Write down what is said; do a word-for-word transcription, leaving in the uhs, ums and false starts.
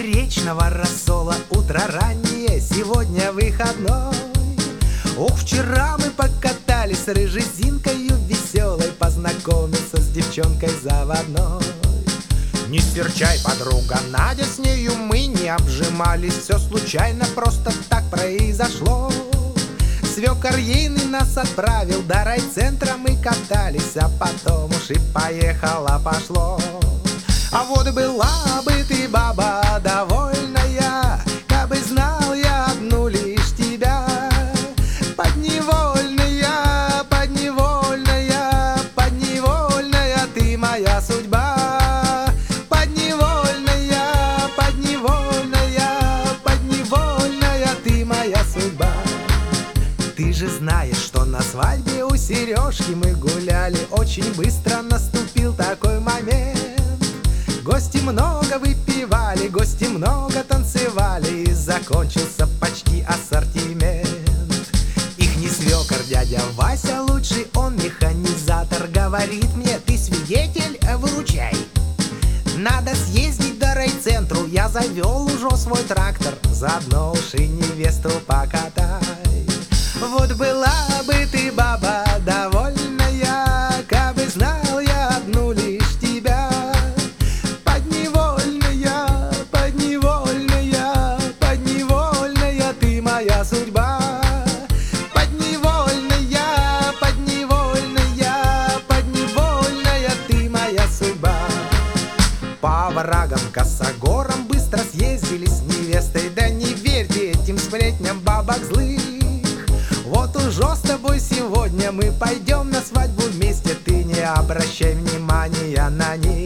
чебуречного рассола. Утро раннее, сегодня выходной. Ох, вчера мы покатались с рыжезинкою веселой, познакомился с девчонкой заводной. Не серчай, подруга, Надя, с нею мы не обжимались. Все случайно, просто так произошло. Свекор ейный нас отправил, до райцентра мы катались, а потом уж и поехало-пошло. А вот была бы ты, баба, довольная, кабы знал я одну лишь тебя. Подневольная, подневольная, подневольная ты моя судьба. Подневольная, подневольная, подневольная ты моя судьба. Ты же знаешь, что на свадьбе у Сережки мы гуляли. Очень быстро наступил такой момент. Гости много выпивали, гости много танцевали, и закончился почти ассортимент. Ихний свекор, дядя Вася, лучший он механизатор, говорит мне: ты свидетель, выручай. Надо съездить до райцентру, я завел уже свой трактор, заодно уж и невесту покатай. Вот была бы ты, баба, довольная, кабы знал я одну лишь тебя. Подневольная, подневольная, подневольная ты моя судьба. Подневольная, подневольная, подневольная ты моя судьба. По оврагам, косогорам быстро съездили с невестой. Да не верьте этим сплетням бабок злых. Вот уже с тобой сегодня мы пойдем на свадьбу вместе. Ты не обращай внимания на них.